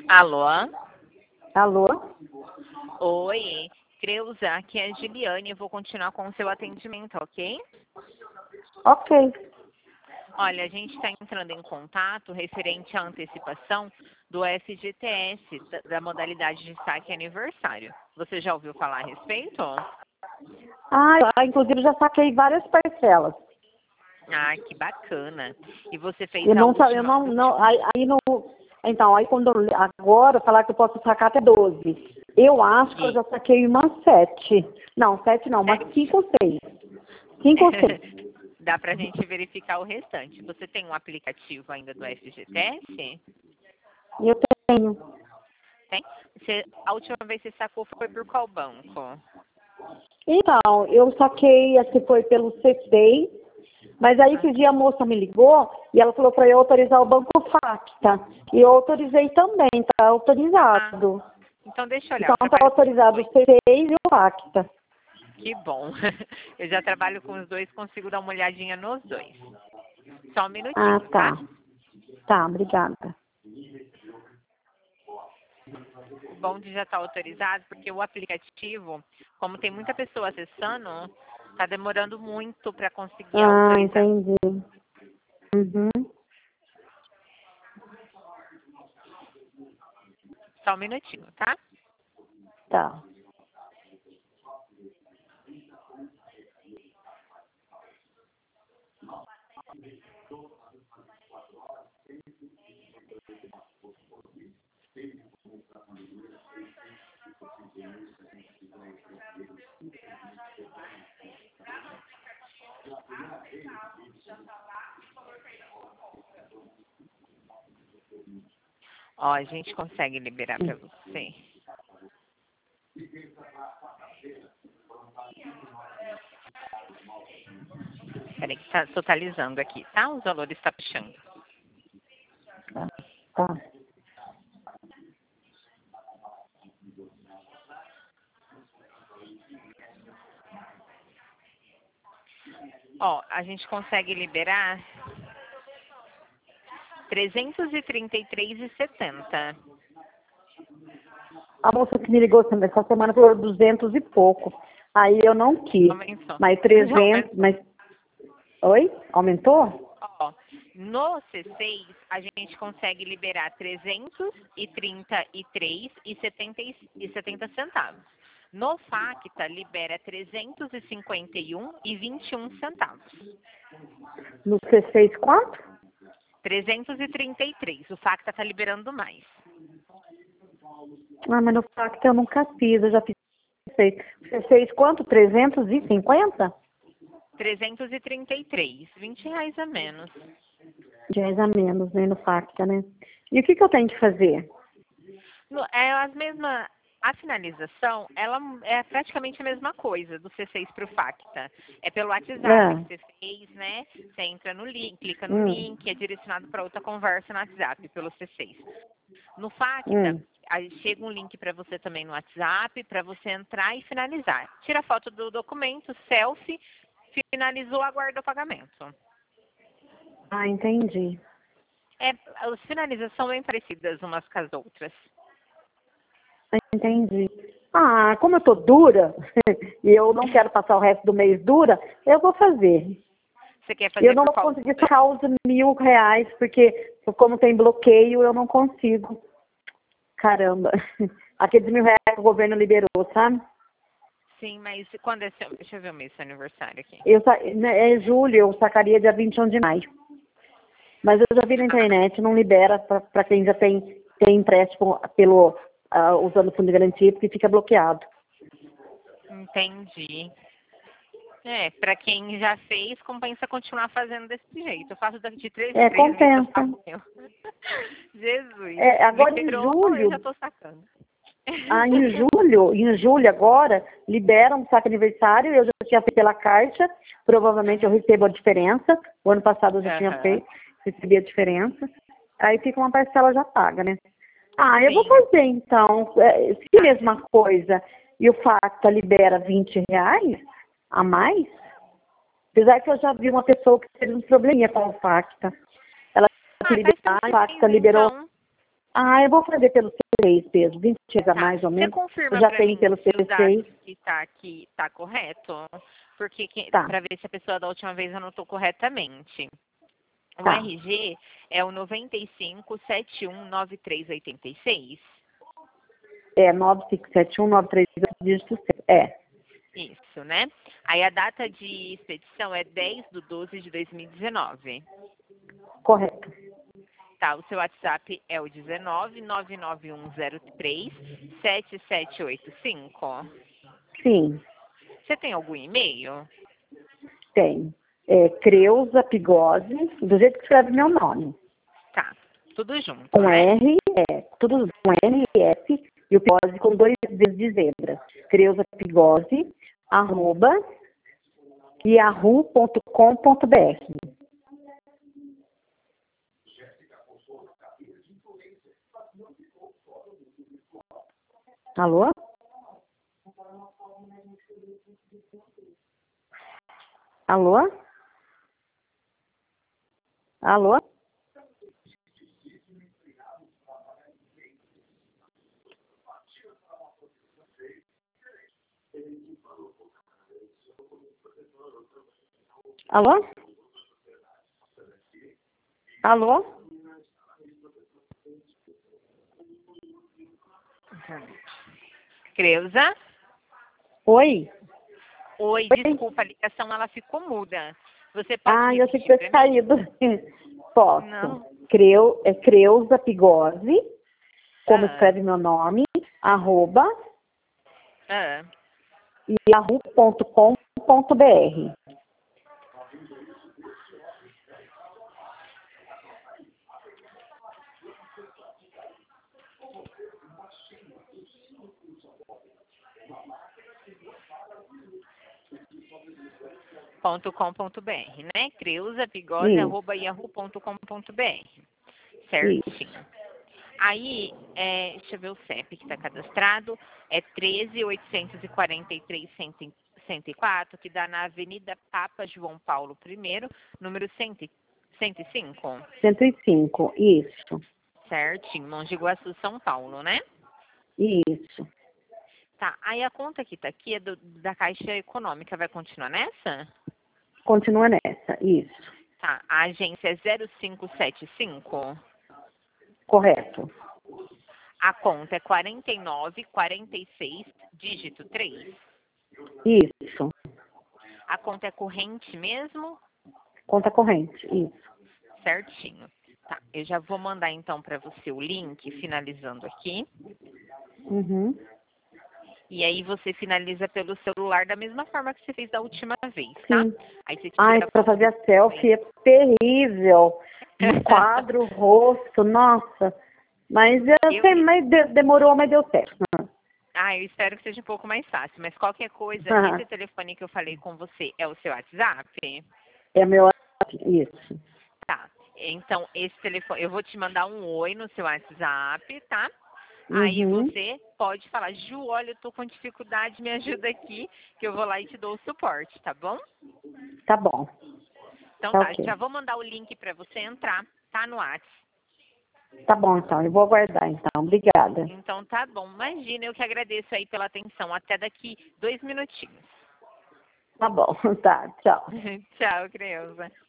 Alô? Alô? Oi, Creuza, aqui é a Juliane. Eu vou continuar com o seu atendimento, ok? Ok. Olha, a gente está entrando em contato referente à antecipação do FGTS, da modalidade de saque aniversário. Você já ouviu falar a respeito? Inclusive já saquei várias parcelas. Ah, que bacana. E você fez Eu a não, última... eu não, aí não, então, aí quando agora falar que eu posso sacar até 12. Eu acho que eu já saquei umas 7. Não, 7 não, umas 5 ou 6. 5 ou 6. Dá pra gente verificar o restante. Você tem um aplicativo ainda do FGTS? Eu tenho. Tem? A última vez que você sacou foi por qual banco? Então, eu saquei, acho que foi pelo C6, mas aí que dia a moça me ligou e ela falou para eu autorizar o Banco Facta. E eu autorizei também, tá autorizado. Então deixa eu olhar. Então tá autorizado o C6 e o Facta. Que bom. Eu já trabalho com os dois, consigo dar uma olhadinha nos dois. Só um minutinho, Tá. Tá, obrigada. O bom de já estar autorizado, porque o aplicativo, como tem muita pessoa acessando, tá demorando muito para conseguir autorizar. Entendi. Uhum. Só um minutinho, tá? Tá. Ó, a gente consegue liberar para você. Peraí que tá totalizando aqui, tá? Os valores tá puxando. Tá. Ó, a gente consegue liberar 333,70. A moça que me ligou essa semana falou 200 e pouco. Aí eu não quis. Aumentou. Mas 300, mas... Oi? Aumentou? Ó, no C6 a gente consegue liberar 333,70 centavos. No Facta libera 351,21 centavos. No C6 quanto? 333. O Facta tá liberando mais. Mas no Facta eu nunca fiz, eu já fiz C6. C6 quanto? 350? 333, R$ 20 a menos. R$ 10 a menos, né, no Facta, né? E o que eu tenho que fazer? É as mesmas. A finalização, ela é praticamente a mesma coisa do C6 para o Facta. É pelo WhatsApp que você fez, né? Você entra no link, clica no link, é direcionado para outra conversa no WhatsApp pelo C6. No Facta, aí chega um link para você também no WhatsApp, para você entrar e finalizar. Tira a foto do documento, selfie, finalizou, aguarda o pagamento. Entendi. As finalizações são bem parecidas umas com as outras. Entendi. Como eu tô dura e eu não quero passar o resto do mês dura, eu vou fazer. Você quer fazer Eu não vou conseguir sacar os R$ 1.000, porque como tem bloqueio, eu não consigo. Caramba. Aqueles R$ 1.000 que o governo liberou, sabe? Sim, mas quando é seu... Deixa eu ver o mês do seu aniversário aqui. É julho, eu sacaria dia 21 de maio. Mas eu já vi na internet, não libera para quem já tem empréstimo usando o fundo de garantia, porque fica bloqueado. Entendi. Para quem já fez, compensa continuar fazendo desse jeito. Eu faço de 3 em 3 compensa. meses. Jesus. Agora em julho. Eu já tô sacando. Em julho agora, liberam o saque aniversário, eu já tinha feito pela Caixa, provavelmente eu recebo a diferença, o ano passado eu já tinha feito, recebi a diferença, aí fica uma parcela já paga, né? Eu vou fazer então, se mesma coisa, e o Facta libera R$ 20 a mais, apesar que eu já vi uma pessoa que teve um probleminha com o Facta, ela o Facta liberou, Ah, eu vou fazer pelo C6, Pedro. 20 chega Tá. mais ou Você menos. confirma Eu já para tenho mim pelo se os dados C6. que tá aqui tá correto? Porque Tá, para ver se a pessoa da última vez anotou corretamente. O tá. RG é o 95719386. É 957193 dígito 6. É, Isso, né? Aí a data de expedição é 10/12/2019. correto. Tá, o seu WhatsApp é o 19991037785. Sim, Você tem algum e-mail? tem. É Creuza Pigose, do jeito que escreve meu nome. Tá, tudo junto, Com né? R, tudo com R e S, e o Pigose com 2 vezes de zebra. Creuza Pigose, @ yahoo.com.br. Alô? Alô? Alô? Alô? Alô? Creuza? Oi? Oi, Oi? desculpa, a ligação ela ficou muda. Você pode Ah, eu achei que repetir tinha para mim? saído. Posso. Não. Creuza Pigose, como Ah, escreve meu nome, @ ah. yahoo.com.br. .com.br, né? Isso, creusapigose@yahoo.com.br. isso. Certinho. Aí, deixa eu ver o CEP que está cadastrado, é 13.843.104, que dá na Avenida Papa João Paulo I, número 105. 105, isso, Certinho, Mogi Guaçu, São Paulo, né? isso. Tá, aí a conta que tá aqui é da Caixa Econômica, vai continuar nessa? Continua nessa, isso. Tá, a agência é 0575, Correto. a conta é 4946, dígito 3. Isso. A conta é corrente mesmo? Conta corrente, isso. Certinho. Tá, eu já vou mandar então para você o link, finalizando aqui. Uhum. E aí você finaliza pelo celular da mesma forma que você fez da última vez, tá? Sim. Aí você Ai, tira a para foto fazer do a selfie é terrível. Enquadro o rosto, nossa. Mas eu eu, sei, mas demorou, mas deu certo. eu espero que seja um pouco mais fácil, mas qualquer coisa, esse telefone que eu falei com você é o seu WhatsApp? É meu. Isso. Tá. Então, esse telefone, eu vou te mandar um oi no seu WhatsApp, tá? Aí Uhum. você pode falar, Ju, olha, eu tô com dificuldade, me ajuda aqui, que eu vou lá e te dou o suporte, tá bom? Tá bom. Então Tá tá, ok. já vou mandar o link para você entrar, tá no WhatsApp. Tá bom, então. Eu vou aguardar, então. Obrigada. Então tá bom, imagina, eu que agradeço aí pela atenção. Até daqui 2 minutinhos. Tá bom. Tá. Tchau. Tchau, Creuza.